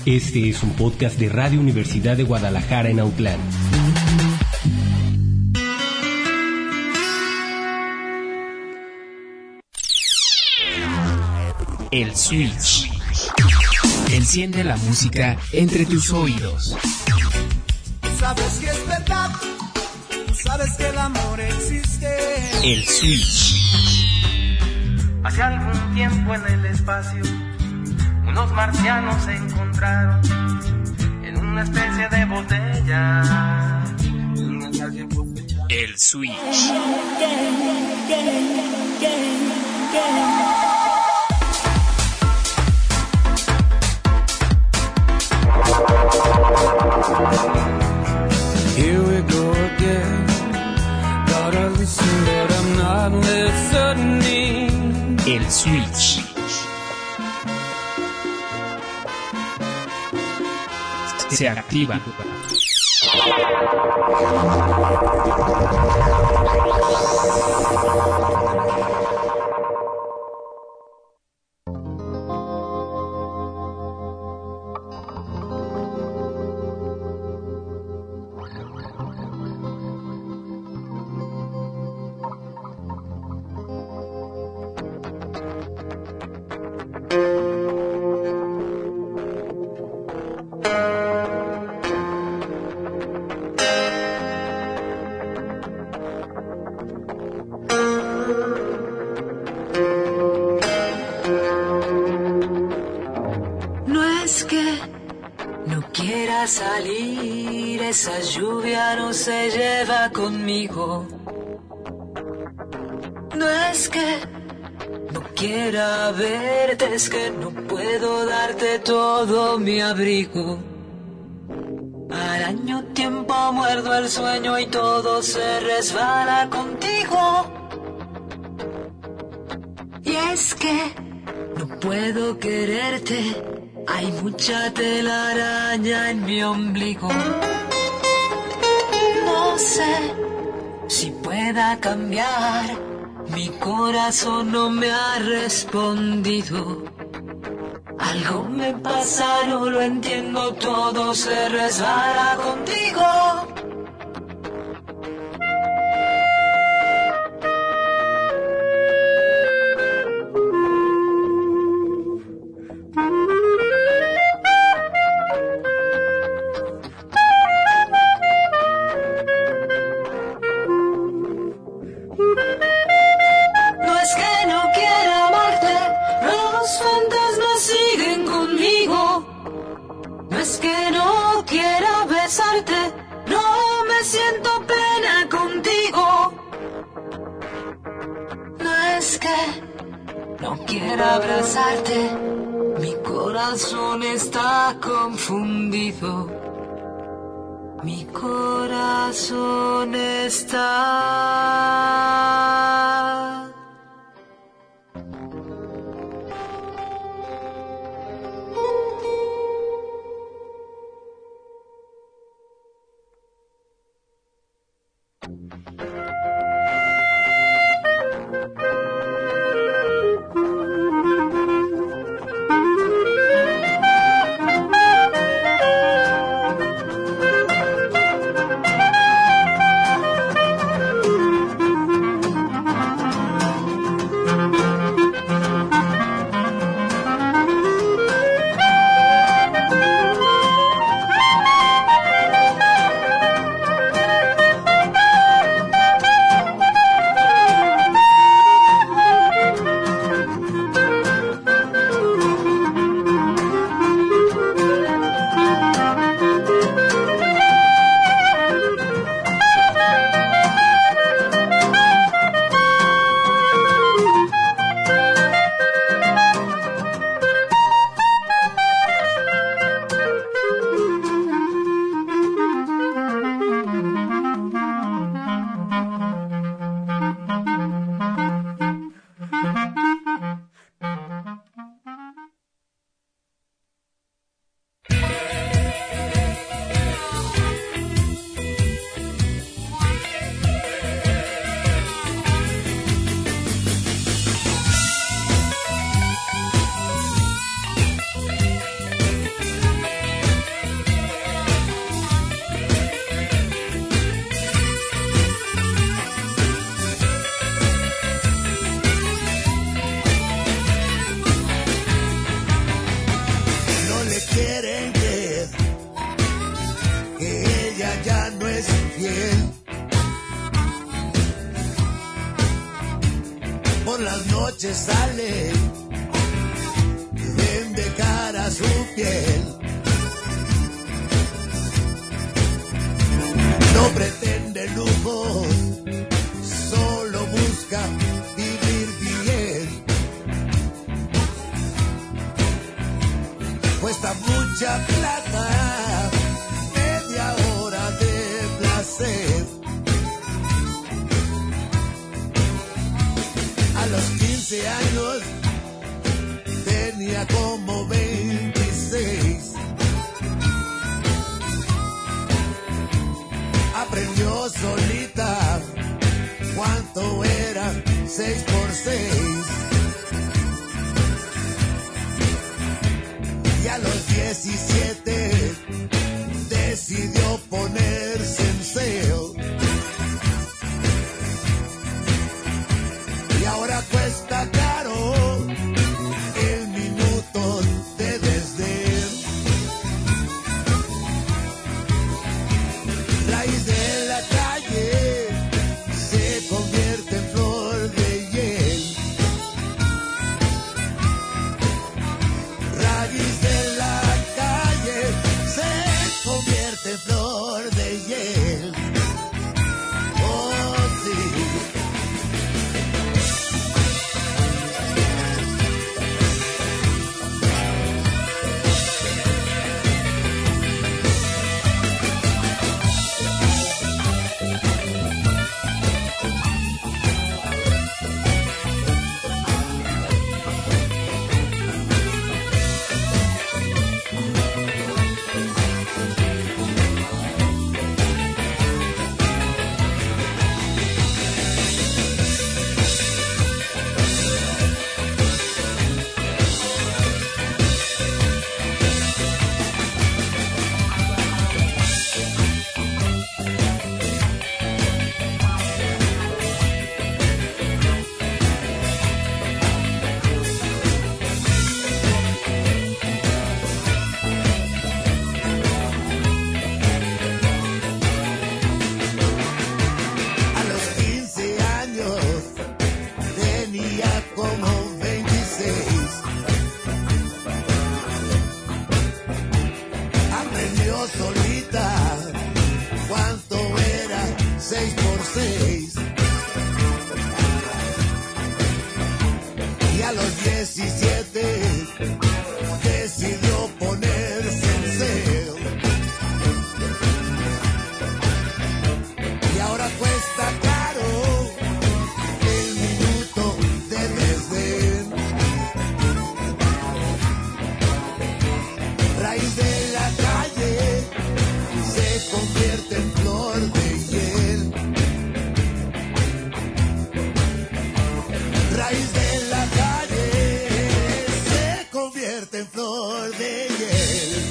Este es un podcast de Radio Universidad de Guadalajara en Autlán. El Switch. Enciende la música entre tus oídos. Sabes que es verdad, tú sabes que el amor existe. El Switch. Hace algún tiempo en el espacio, unos marcianos se encontraron en una especie de botella. El Switch. Here we go again. Gotta listen, but I'm not listening. El Switch. Se activa. Salir, esa lluvia no se lleva conmigo. No es que no quiera verte, es que no puedo darte todo mi abrigo. Al año tiempo muerdo el sueño y todo se resbala contigo. Y es que no puedo quererte. Hay mucha telaraña en mi ombligo. No sé si pueda cambiar. Mi corazón no me ha respondido. Algo me pasa, no lo entiendo. Todo se resbala contigo. Abrazarte, mi corazón está confundido. Mi corazón está... noche sale, vende cara su piel. No pretende lujos, solo busca vivir bien. Cuesta mucha plata, media hora de placer. A los 15 años tenía como 26. Aprendió solita cuánto era 6 por 6. Y a los 17 decidió ponerse en SEO. Y ahora cuesta caro el minuto de desdén. Raíz de la calle se convierte en flor de hiel. Raíz de la calle se convierte en flor de hiel. Oh, sí. A los 15 años tenía como 26. Aprendió solita cuánto era 6 por 6. Y a los 17 decidió ponerse en SEO. Y ahora cuesta caro el minuto de desdén. Raíz de la calle se convierte en flor de hiel. Raíz de la calle se convierte en flor de hiel.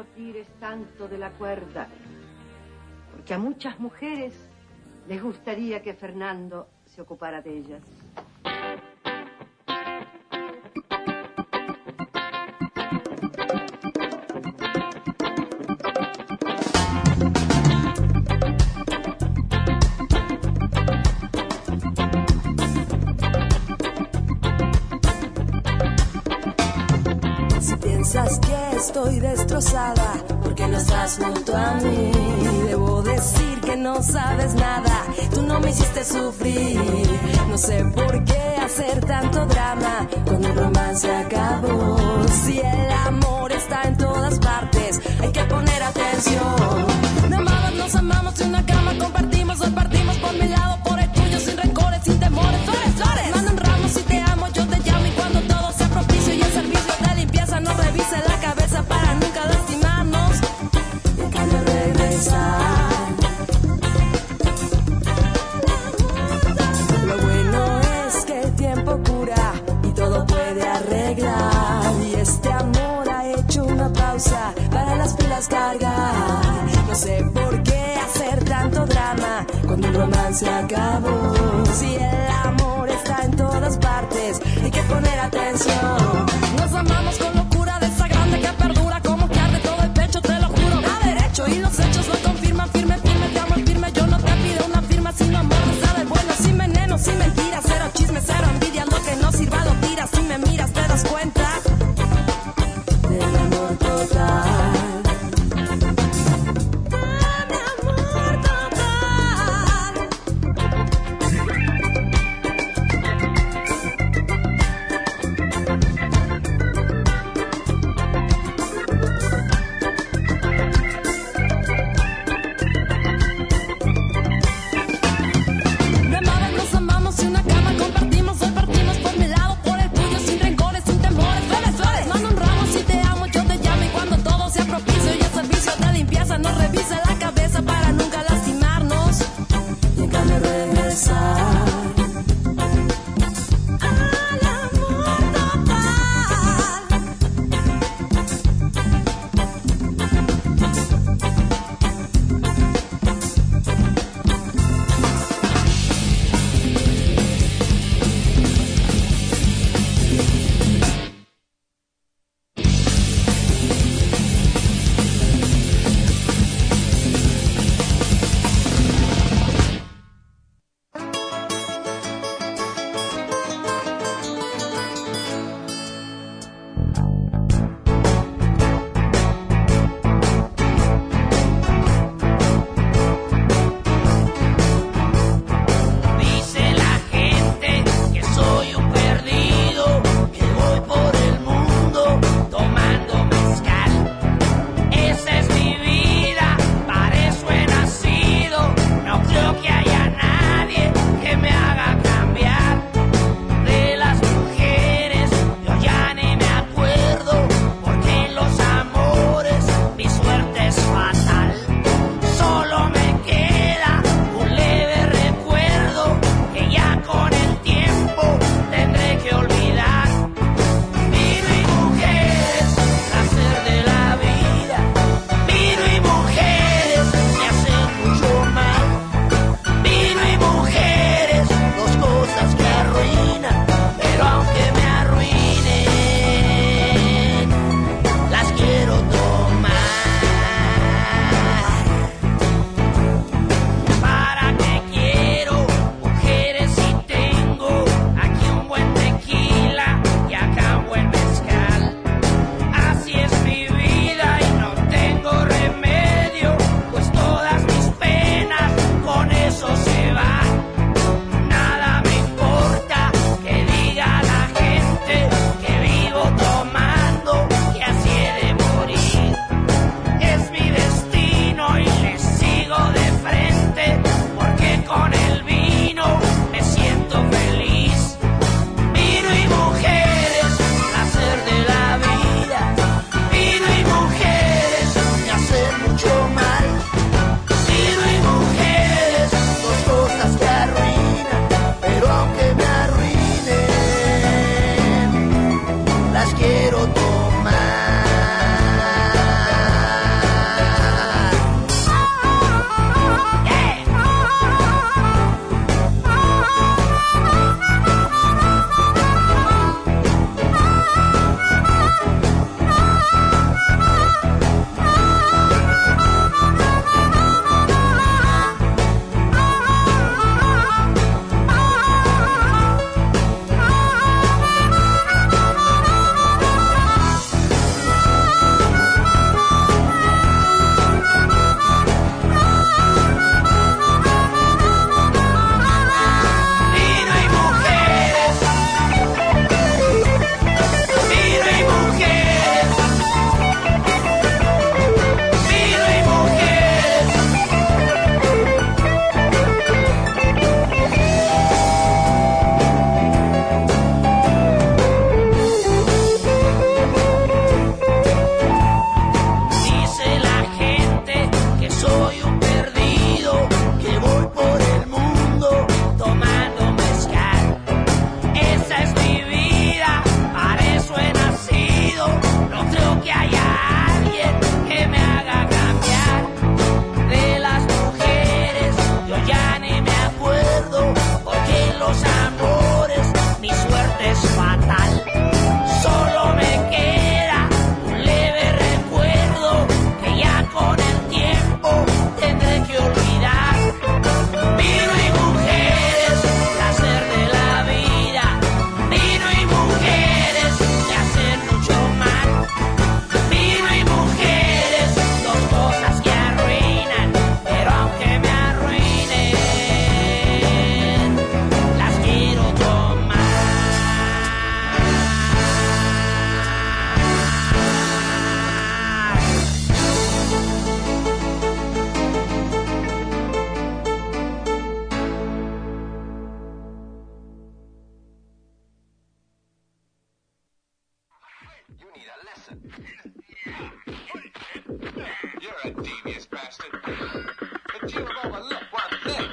no tires tanto de la cuerda, porque a muchas mujeres les gustaría que Fernando se ocupara de ellas. Piensas que estoy destrozada porque no estás junto a mí. Debo decir que no sabes nada, tú no me hiciste sufrir. No sé por qué hacer tanto drama cuando el romance acabó. Si el amor está en todas partes, hay que poner atención. Nos amamos en una cama, compartimos, hoy partimos por mi lado, por el tuyo, sin rencores, sin temores. Flores, flores, mandan ramos si te amo, yo te llamo y cuando todo sea propicio y el servicio de limpieza no revise la cabeza para nunca lastimarnos y en cambio regresar. Lo bueno es que el tiempo cura y todo puede arreglar, y este amor ha hecho una pausa para las pilas cargar. No sé por qué hacer tanto drama cuando el romance acabó. Si el amor está en todas partes, hay que poner atención. Nos amamos con locura de esa grande que perdura, como que arde todo el pecho, te lo juro. A derecho y los hechos lo confirman, firme, firme, te amo firme. Yo no te pido una firma, sino amor, no sabe bueno, sin veneno, sin mentiras, cero chisme, cero envidia, lo que no sirva lo tiras. Si me miras te das cuenta del amor total. You're a devious bastard. But you have overlooked one thing.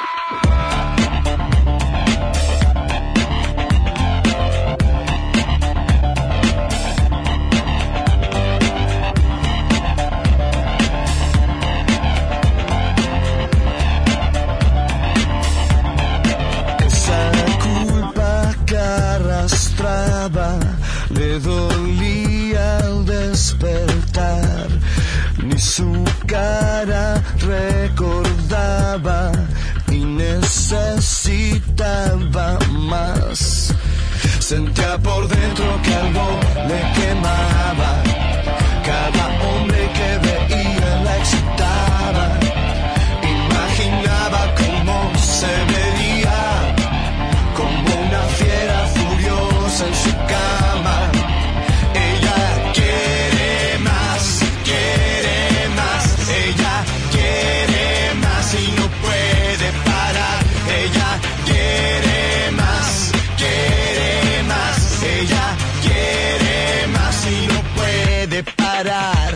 Le dolía al despertar, ni su cara recordaba y necesitaba más. Sentía por dentro que algo le quemaba, cada hombre que veía la excitaba, imaginaba cómo se vería, como una fiera furiosa en su cama. Ella quiere más, ella quiere más y no puede parar. Ella quiere más, ella quiere más y no puede parar.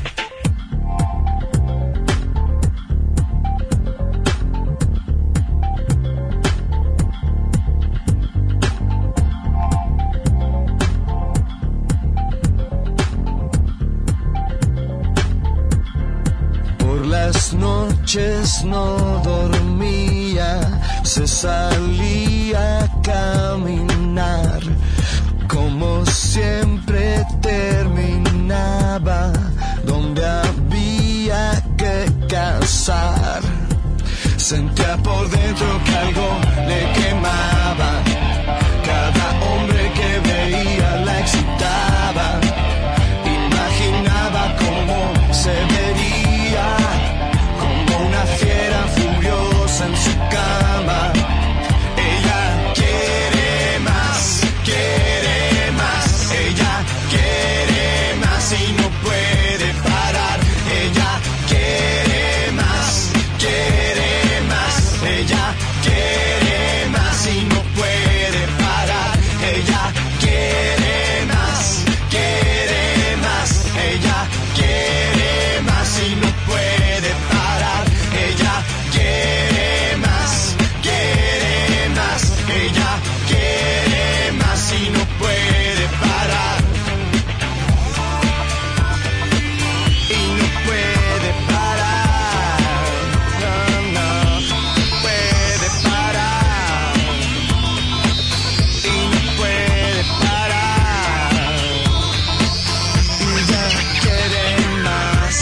Noches no dormía, se salía a caminar, como siempre terminaba donde había que cazar. Sentía por dentro que algo le quemaba, cada hombre que veía la excitaba, imaginaba cómo se vería, una fiera furiosa en su cama. Ella quiere más, ella quiere más y no puede parar. Ella quiere más, ella quiere más y no puede parar. Ella quiere más, ella quiere más y no puede parar. Ella quiere más, ella quiere más y no puede parar. Y no puede parar, no puede parar. Y no puede parar. Ella quiere más.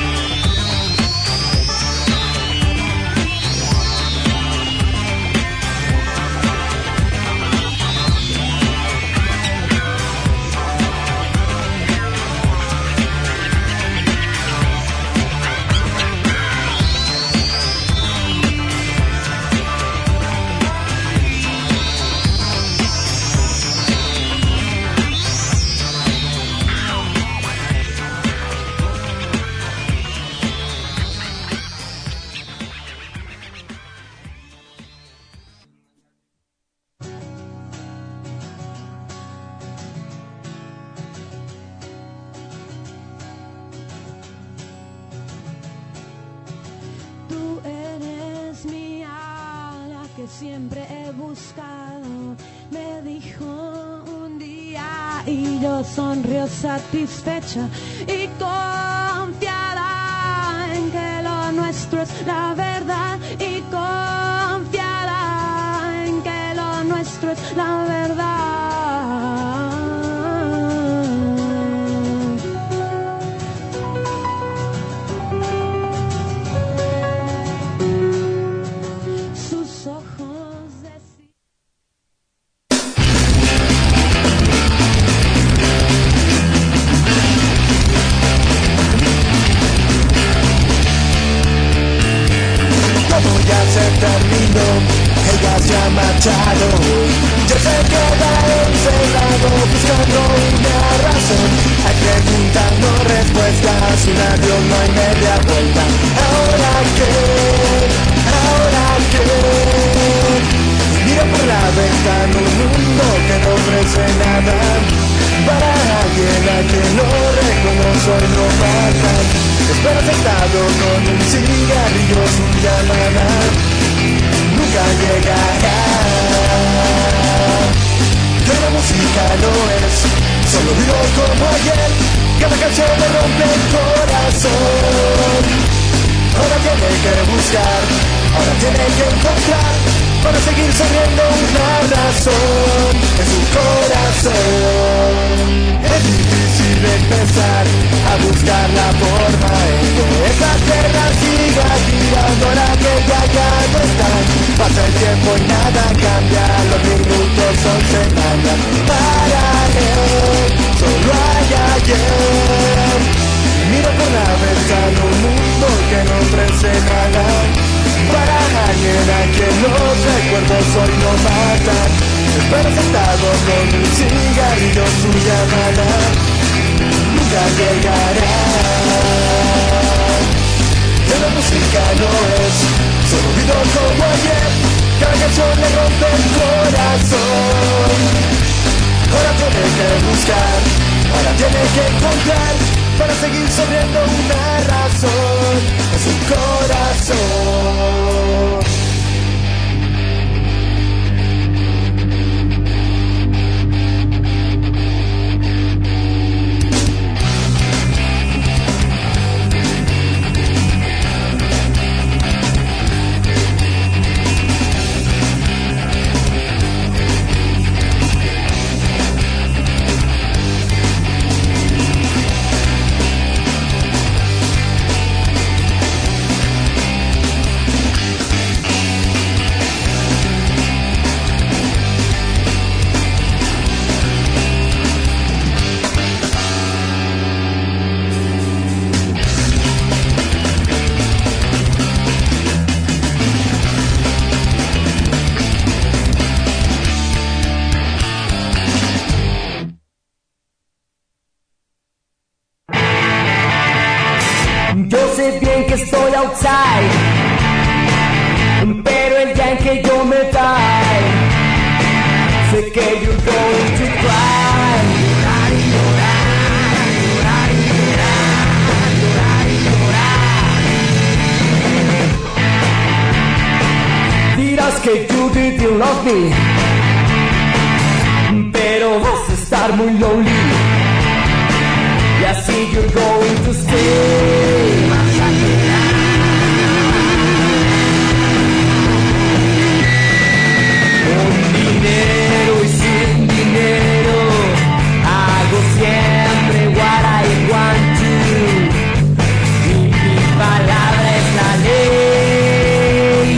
Siempre he buscado, me dijo un día y yo sonrió satisfecha y confiada en que lo nuestro es la verdad y confiada en que lo nuestro es la verdad. Ella se ha marchado, yo se queda encerrado buscando una razón, hay preguntas, no respuestas, un adiós, no hay media vuelta. Ahora qué, miro por la ventana un mundo que no ofrece nada, Para alguien a quien lo reconoce y lo matan. Espero sentado con un cigarrillo, su llamada nunca llegará. Que la música no es solo ruido como ayer. Cada canción me rompe el corazón. Ahora tiene que buscar, ahora tiene que encontrar, para seguir sonriendo una razón en su corazón. Es difícil empezar a buscar la forma en que esa tierra siga girando ahora que ya no está. Pasa el tiempo y nada cambia, los minutos son semanas. Para él solo hay ayer. Miro por la ventana un mundo que no ofrece nada. Para alguien a quien los recuerdos hoy no matan. Espero sentado con un cigarrillo, su llamada nunca llegará. Ya la música no es solo ruido como ayer. Cada canción le rompe el corazón. Ahora tiene que buscar, ahora tiene que encontrar, para seguir sonriendo una razón en su corazón. Estoy outside, pero el día en que yo me die, sé que you're going to cry. Llorar y llorar, llorar y llorar, llorar y llorar. Dirás que you didn't love me, pero vas a estar muy lonely, y así you're going to stay. Dinero y sin dinero hago siempre what I want to, y mi palabra es la ley.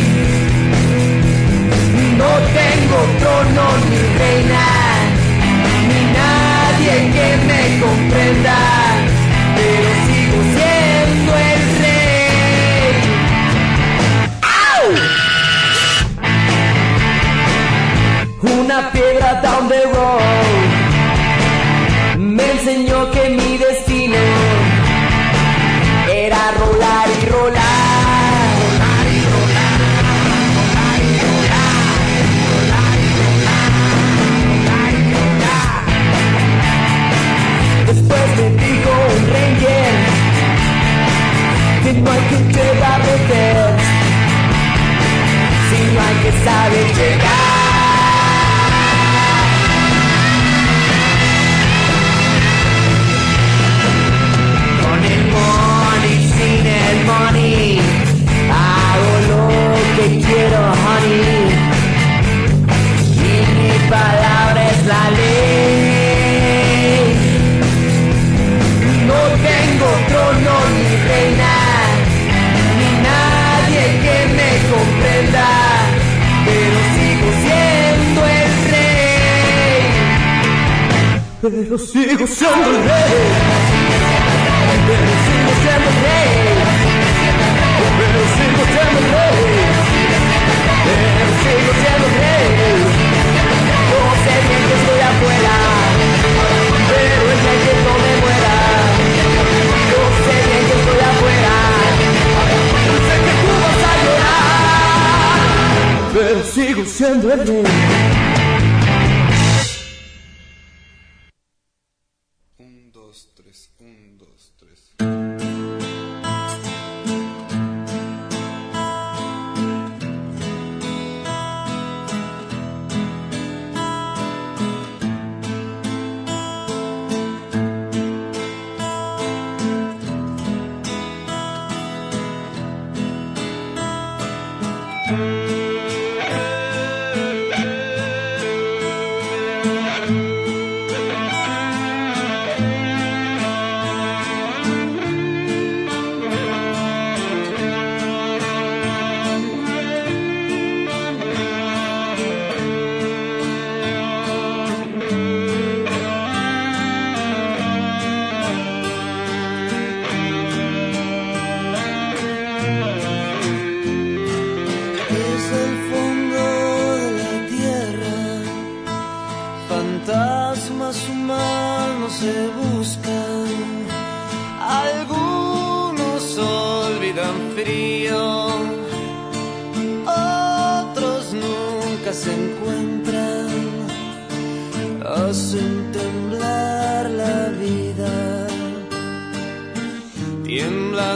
No tengo trono ni reina, ni nadie que me comprenda, pero sigo siendo el rey. ¡Au! Una piedra down the road me enseñó que mi destino era rolar y rolar, rolar y rolar, rolar y rolar, rolar y rolar, rolar y rolar. Después me dijo un ranger que no hay que llegar de ver, sino hay que saber llegar. Sin el money, hago lo que quiero, honey, y mi palabra es la ley. No tengo trono ni reina, ni nadie que me comprenda, pero sigo siendo el rey. Pero sigo siendo el rey. Pero sigo siendo el rey. Pero sigo siendo el rey. Pero sigo siendo el rey. Yo sé bien que estoy afuera, pero el día que no me muera. Yo sé bien que estoy afuera, yo sé que tú vas a llorar, pero sigo siendo el rey. fantasmas humanos se buscan, algunos olvidan frío, otros nunca se encuentran, hacen temblar la vida, tiembla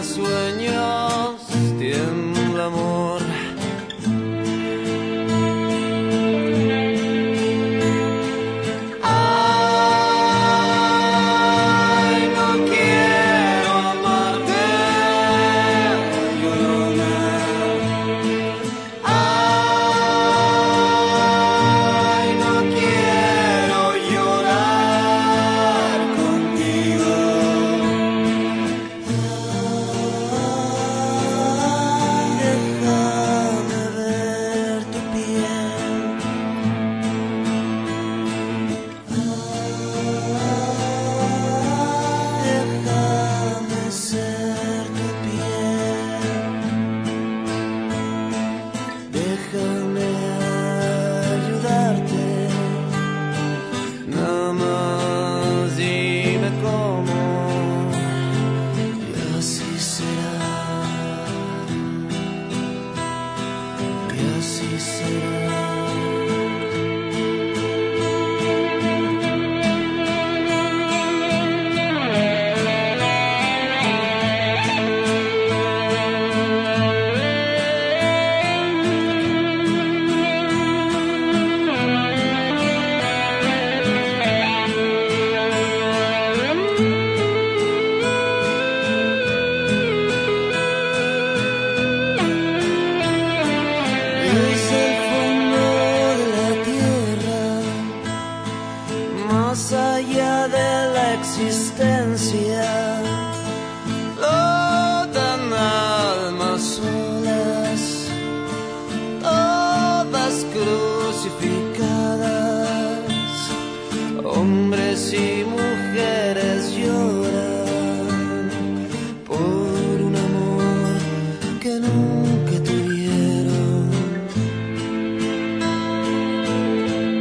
sueños, tiembla amor.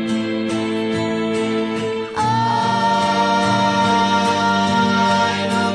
Ay, no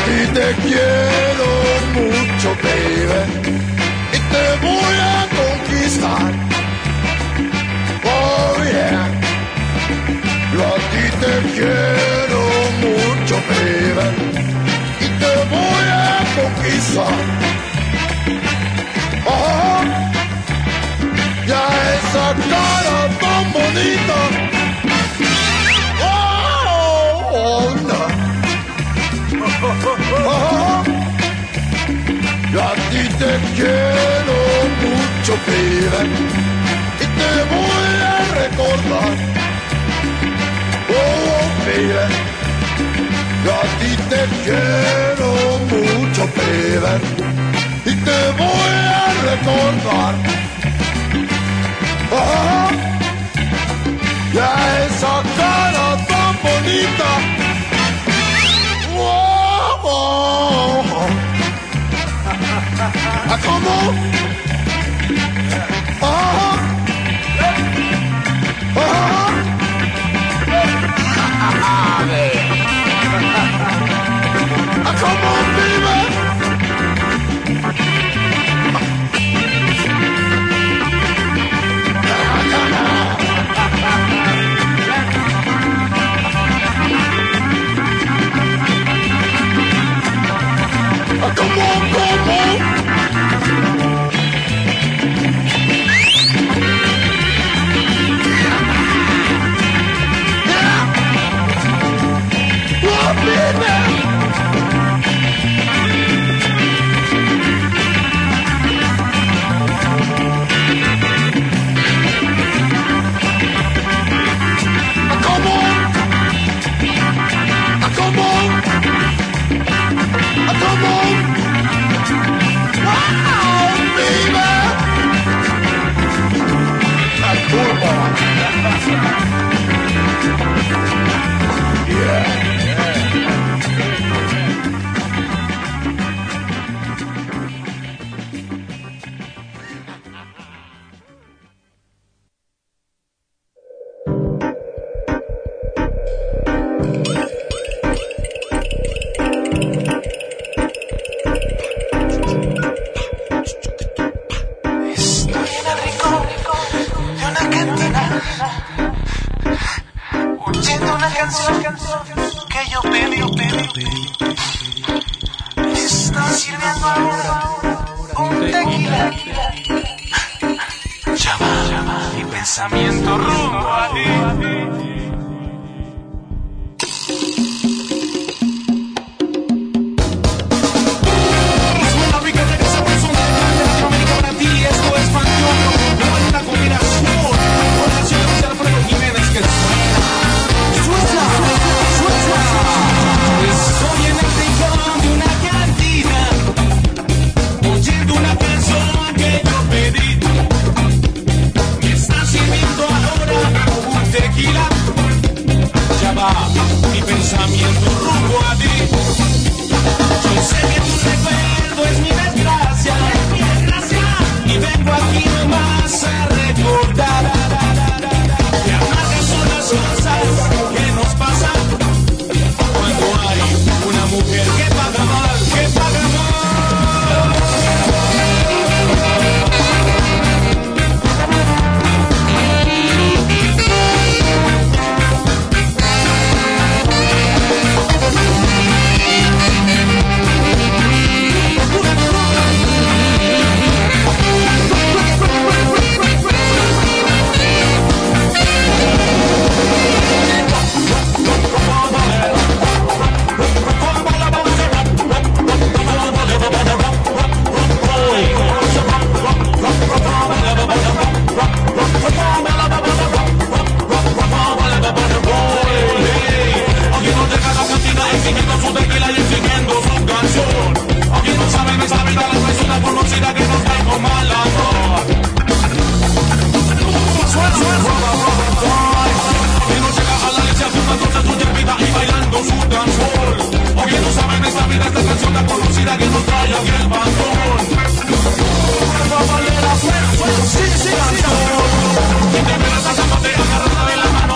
ti te quiero mucho, baby, y te voy a conquistar. Oh yeah, yo a ti te quiero mucho, baby, y te voy a conquistar. Oh, ya esa cara tan bonita. Oh, no. Oh, yo a ti te quiero mucho, baby, y te voy a recordar. Oh, baby, yo a ti te quiero mucho, baby, y te voy a recordar. Oh, ya esa cara tan bonita. Oh, oh, oh. ¿Cómo? Oh, oh. Come on, baby. Come on, come on. Yeah. Oh, baby. Pensamiento rumbo a ti. Mi pensamiento rumbo a ti. Yo sé que tu recuerdo es mi desgracia, y vengo aquí nomás a recordar que amargas son las cosas que nos pasan cuando hay una mujer que paga mal, que paga mal.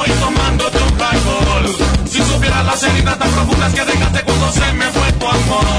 Las heridas tan profundas que dejaste cuando se me fue tu amor.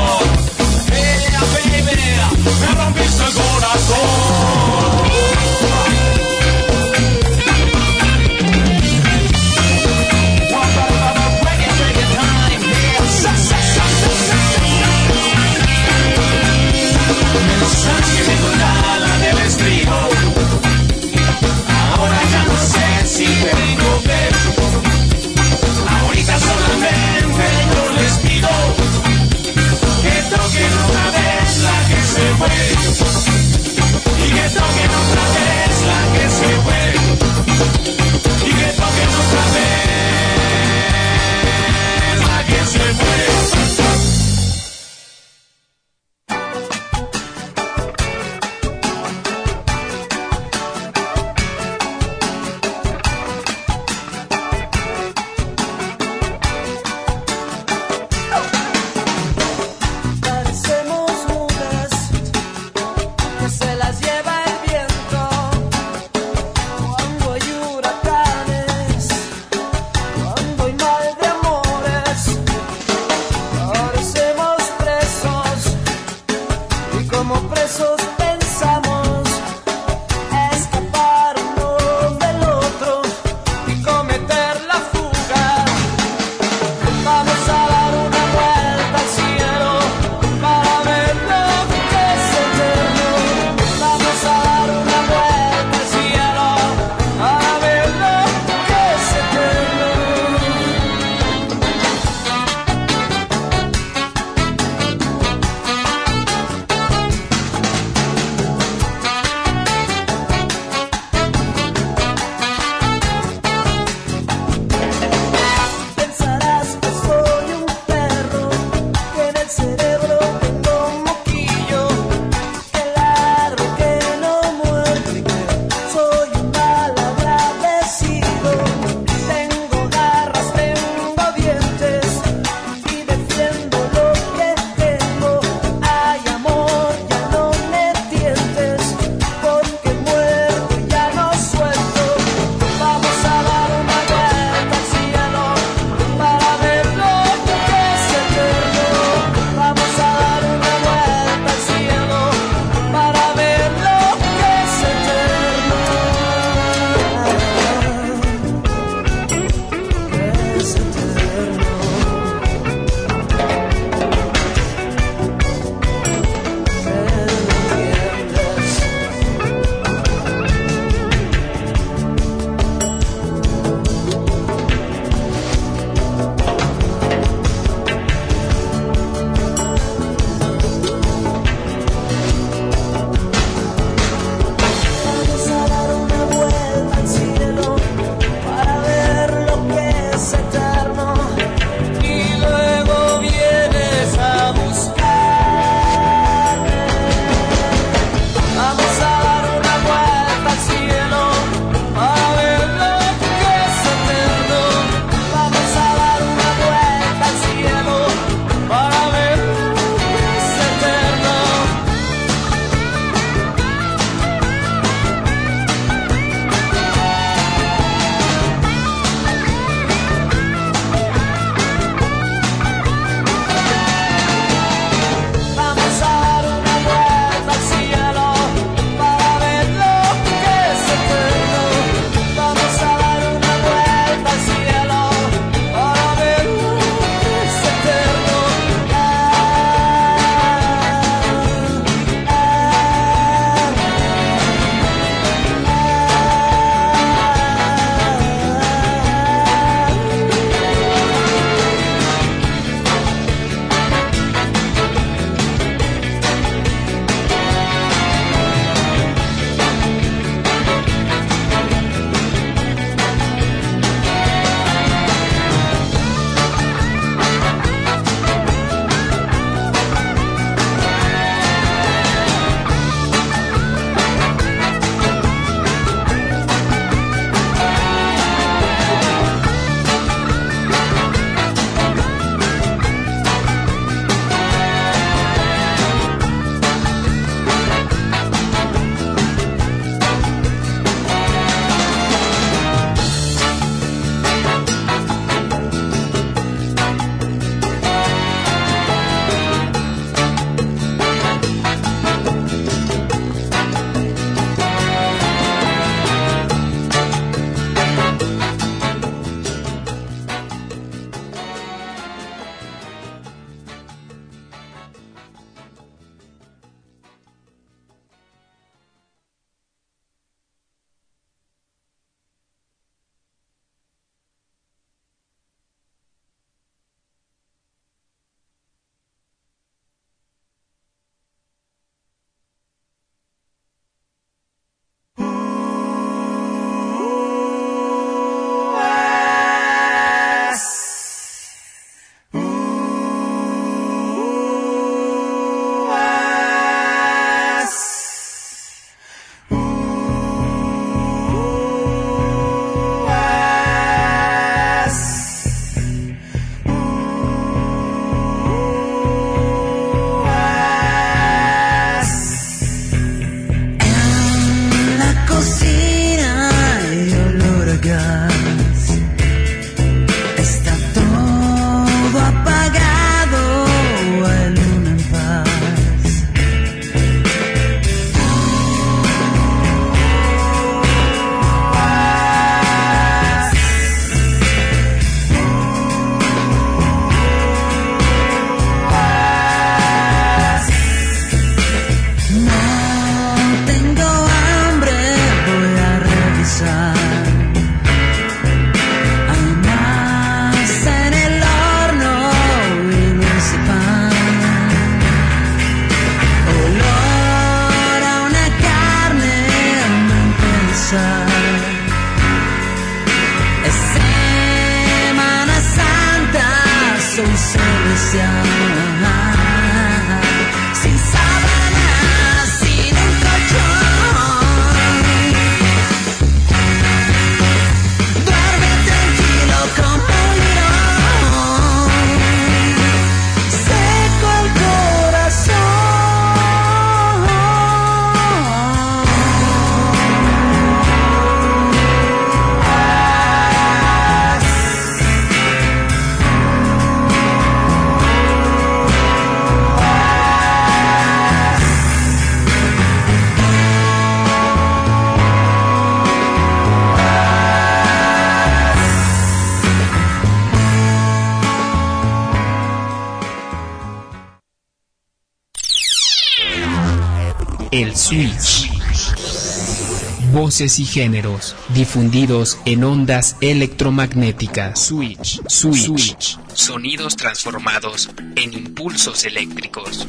El Switch. Voces y géneros difundidos en ondas electromagnéticas. Switch. Sonidos transformados en impulsos eléctricos.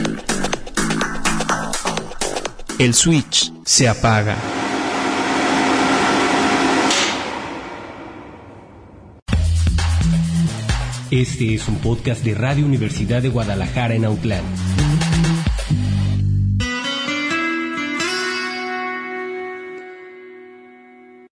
El switch se apaga. Este es un podcast de Radio Universidad de Guadalajara en Autlán.